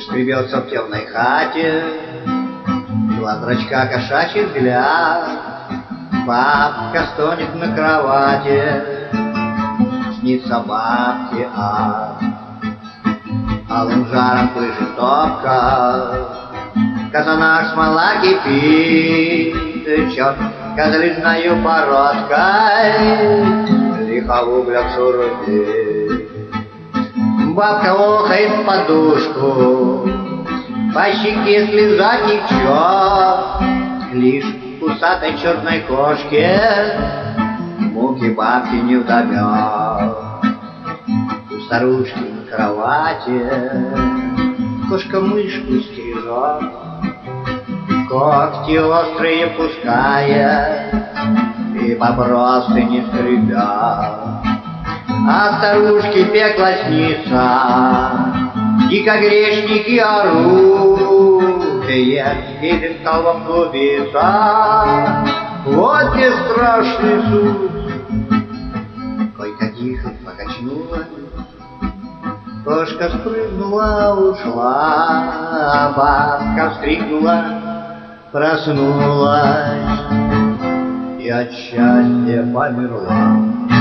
Скребется в темной хате, два зрачка кошачий взгляд. Бабка стонет на кровати, снится бабке алым жаром пышет топка. В казанах смола кипит, черт козлизною породкой лихо в углях шурупит. Бабка охает в подушку, по щеке слеза течет, лишь усатой черной кошке муки бабки не вдомет. У старушки на кровати кошка мышку стережет, когти острые пуская и по простыне скребя. А старушке пекло снится, дико грешники орут, перед столбом клубится. Вот где страшный суд. Койка тихо покачнулась, кошка спрыгнула, ушла, а бабка вскрикнула, проснулась и от счастья померла.